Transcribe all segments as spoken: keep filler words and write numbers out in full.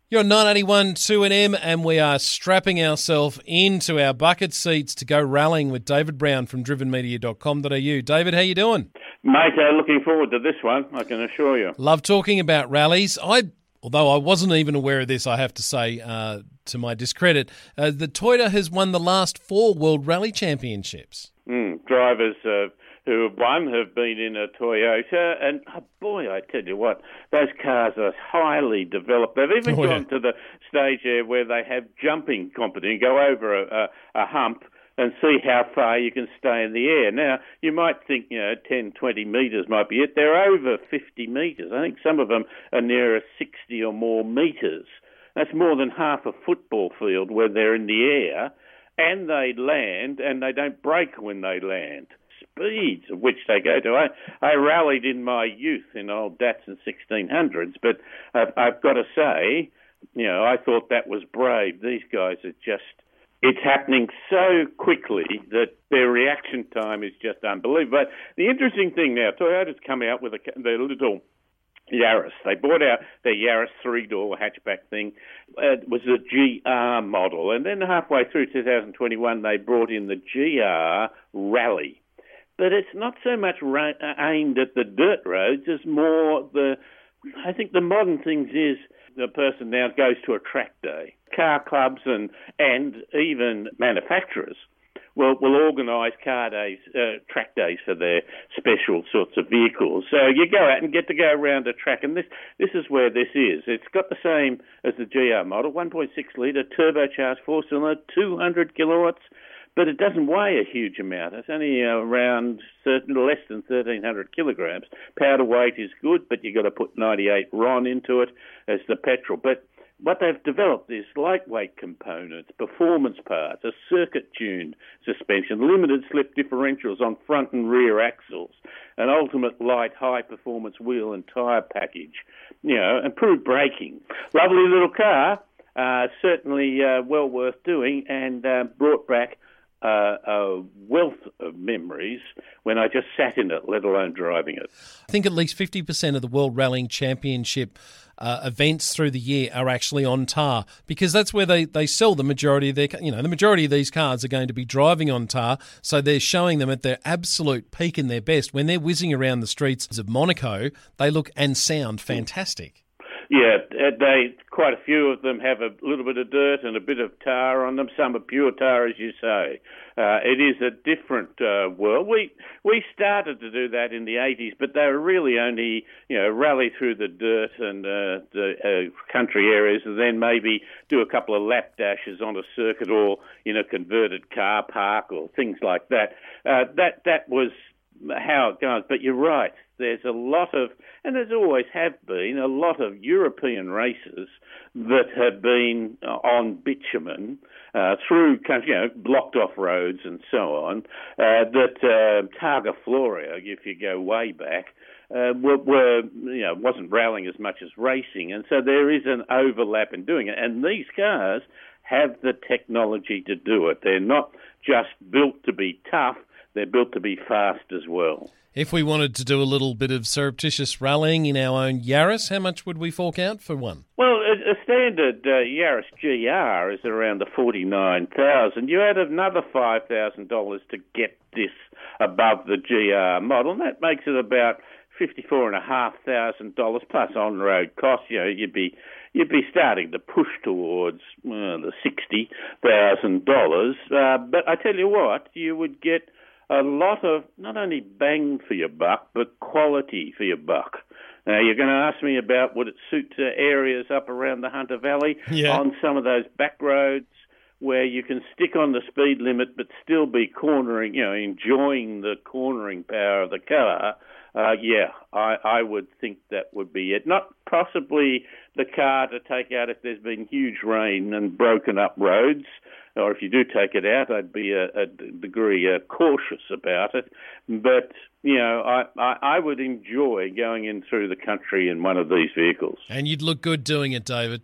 You're on nine eighty-one two N M and we are strapping ourselves into our bucket seats to go rallying with David Brown from driven media dot com dot a u. David, how you doing? Mate, uh, looking forward to this one, I can assure you. Love talking about rallies. I, although I wasn't even aware of this, I have to say, uh, to my discredit, uh, the Toyota has won the last four World Rally Championships. Mm, drivers uh, who have won have been in a Toyota, and oh boy, I tell you what, those cars are highly developed. They've even Oh, gone yeah. to the stage there where they have jumping competition, go over a, a, a hump and see how far you can stay in the air. Now, you might think, you know, ten, twenty metres might be it. They're over fifty metres. I think some of them are nearer sixty or more metres. That's more than half a football field where they're in the air, and they land, and they don't break when they land. Speeds of which they go to. I, I rallied in my youth in old Datsun sixteen hundreds, but I've, I've got to say, you know, I thought that was brave. These guys are just, it's happening so quickly that their reaction time is just unbelievable. But the interesting thing now, Toyota's come out with a, their little Yaris. They bought out their Yaris three-door hatchback thing. Uh, it was a G R model. And then halfway through two thousand twenty-one, they brought in the G R Rally. But it's not so much ra- aimed at the dirt roads as more the, I think the modern things is the person now goes to a track day. Car clubs and, and even manufacturers will, will organise car days, uh, track days for their special sorts of vehicles. So you go out and get to go around a track, and this, this is where this is. It's got the same as the G R model, one point six litre, turbocharged four-cylinder, two hundred kilowatts, but it doesn't weigh a huge amount. It's only uh, around certain, less than thirteen hundred kilograms. Powder weight is good, but you've got to put ninety-eight R O N into it as the petrol. But what they've developed is lightweight components, performance parts, a circuit-tuned suspension, limited slip differentials on front and rear axles, an ultimate light, high-performance wheel and tyre package, you know, improved braking. Lovely little car, uh, certainly uh, well worth doing, and uh, brought back Uh, a wealth of memories when I just sat in it, let alone driving it. I think at least fifty percent of the World Rallying Championship uh, events through the year are actually on tar, because that's where they, they sell the majority of their, you know, the majority of these cars are going to be driving on tar, so they're showing them at their absolute peak and their best. When they're whizzing around the streets of Monaco, they look and sound fantastic. Yeah, they quite a few of them have a little bit of dirt and a bit of tar on them. Some are pure tar, as you say. Uh, it is a different uh, world. We we started to do that in the eighties, but they were really only, you know, rally through the dirt and uh, the uh, country areas, and then maybe do a couple of lap dashes on a circuit or in a converted car park or things like that. Uh, that that was how it goes. But you're right. There's a lot of, and there's always have been, a lot of European races that have been on bitumen uh, through country, you know, blocked off roads and so on, uh, that uh, Targa Florio, if you go way back, uh, were, were, you know, wasn't rallying as much as racing. And so there is an overlap in doing it. And these cars have the technology to do it. They're not just built to be tough, they're built to be fast as well. If we wanted to do a little bit of surreptitious rallying in our own Yaris, how much would we fork out for one? Well, a, a standard uh, Yaris G R is around the forty-nine thousand dollars. You add another five thousand dollars to get this above the G R model, and that makes it about fifty-four thousand five hundred dollars plus on-road costs. You know, you'd be you'd be starting to push towards uh, the sixty thousand dollars. Uh, but I tell you what, you would get a lot of not only bang for your buck, but quality for your buck. Now, you're going to ask me about would it suit uh, areas up around the Hunter Valley Yeah. on some of those back roads where you can stick on the speed limit but still be cornering, you know, enjoying the cornering power of the car. Uh, yeah, I, I would think that would be it. Not possibly the car to take out if there's been huge rain and broken up roads, or if you do take it out, I'd be a, a degree uh, cautious about it. But, you know, I, I, I would enjoy going in through the country in one of these vehicles. And you'd look good doing it, David.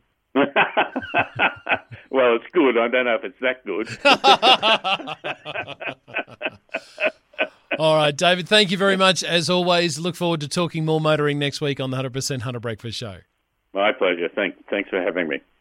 Well, it's good. I don't know if it's that good. All right, David, thank you very much. As always, look forward to talking more motoring next week on the one hundred percent Hunter Breakfast Show. My pleasure. Thank, thanks for having me.